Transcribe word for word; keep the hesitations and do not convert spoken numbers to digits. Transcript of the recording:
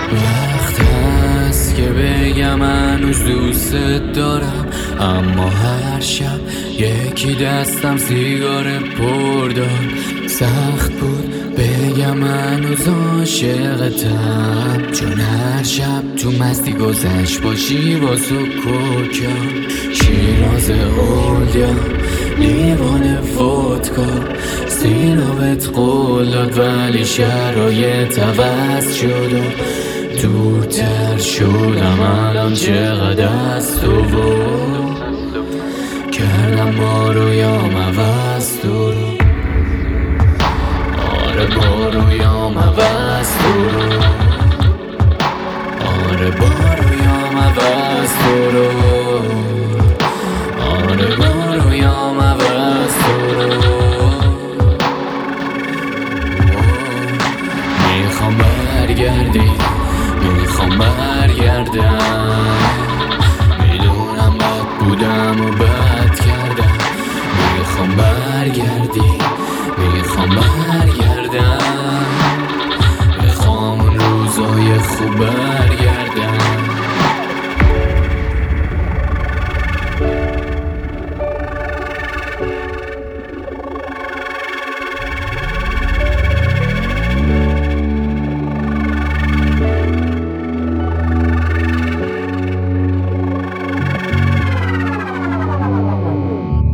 وقت هست که بگم هنوز دوست دارم، اما هر شب یکی دستم سیگار پر داد. سخت بود بگم هنوز عاشقتم، چون هر شب تو مستی گذشت باشی واسه کوکم. شیراز اولیا لیوان ودکا، سینا بهت قول داد ولی شرایط عوض شد و دورتر شدم. الان چقدر از تو و کردم با رویام عوض تو رو. آره با رویام عوض تو رو. آره با رویام عوض تو رو. آره با رویام عوض تو رو. میخوام برگردی، میخوام برگردم. میدونم بد بودم و بد کردم. میخوام برگردی، میخوام برگردم.